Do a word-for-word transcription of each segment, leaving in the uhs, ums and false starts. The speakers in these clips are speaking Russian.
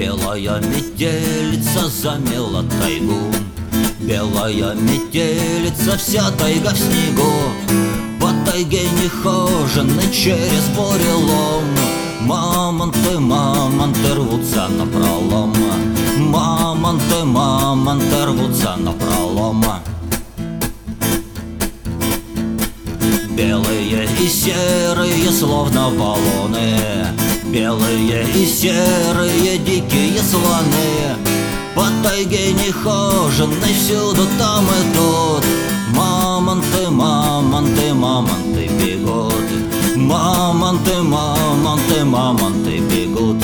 Белая метелица замела тайгу, белая метелица, вся тайга в снегу. По тайге нехоженной через бурелом мамонты, мамонты рвутся напролом. Мамонты, мамонты рвутся напролом. Белые и серые, словно валуны, белые и серые, дикие слоны. По тайге нехоженной всюду там и тут мамонты, мамонты, мамонты бегут. Мамонты, мамонты, мамонты бегут.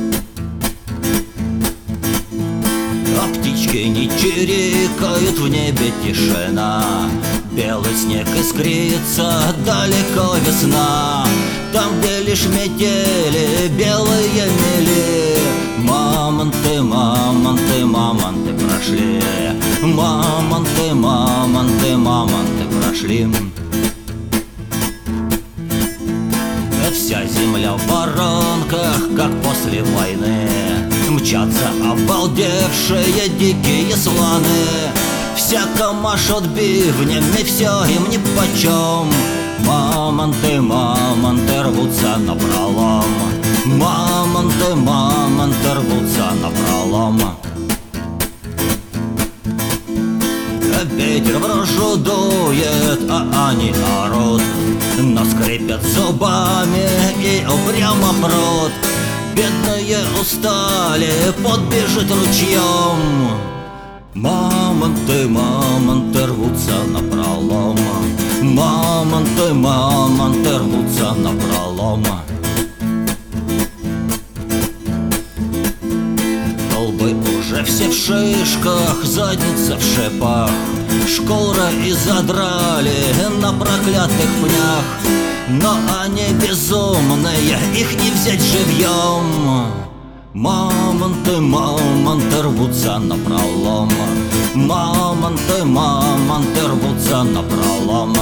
А птички не чирикают, в небе тишина. Белый снег искрится, далеко весна. Там, где лишь метели, белые мели. Мамонты, мамонты, мамонты прошли. Мамонты, мамонты, мамонты прошли. Вся земля в воронках, как после войны. Мчатся обалдевшие дикие слоны. Всяко машут бивнями, все им нипочем. Мамонты, мамонты рвутся напролом. Мамонты, мамонты рвутся напролом. Ветер в рожу дует, а они орут, но скрипят зубами и упрямо прут. Бедные устали, подбежит ручьем. Мамонты, мамонты рвутся напролом. Мамонты, мамонты рвутся напролом. Колбы уже все в шишках, задница в шипах. Шкуры и задрали на проклятых пнях. Но они безумные, их не взять живьем. Мамонты, мамонты рвутся напролом. Мамонты, мамонты рвутся напролом.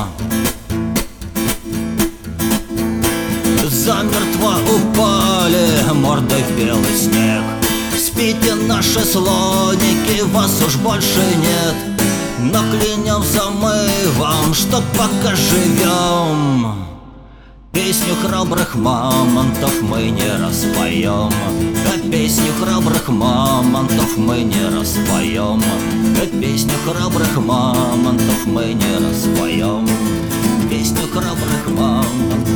Замертво упали мордой в белый снег. Спите, наши слоники, вас уж больше нет. Но клянемся мы вам, что пока живем, песню храбрых мамонтов мы не распоем. А песню храбрых мамонтов мы не распоем. А песню храбрых мамонтов мы не распоем. Песню храбрых мамонтов